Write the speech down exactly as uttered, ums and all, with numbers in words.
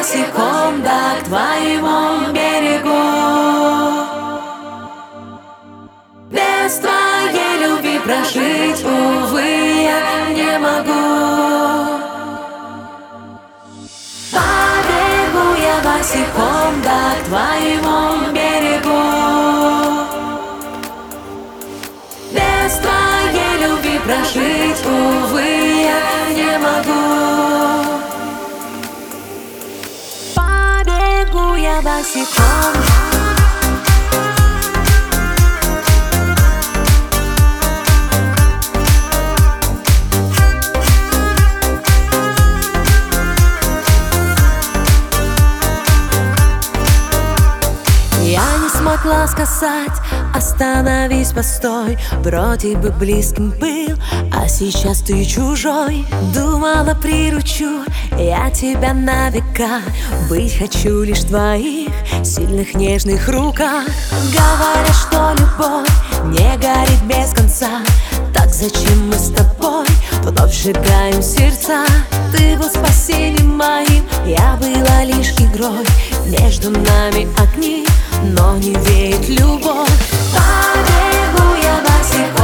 босиком да к твоему берегу. Без твоей любви прожить, увы, я не могу. Побегу я босиком да к твоему берегу. Без твоей любви прожить, увы, я не могу. Побегу я босиком. Смогла сказать: остановись, постой. Вроде бы близким был, а сейчас ты чужой. Думала, приручу я тебя на века. Быть хочу лишь в твоих сильных нежных руках. Говорят, что любовь не горит без конца. Так зачем мы с тобой вновь сжигаем сердца? Ты был спасением моим, я была лишь игрой. Между нами огни, но не веет любовь. Побегу я босиком.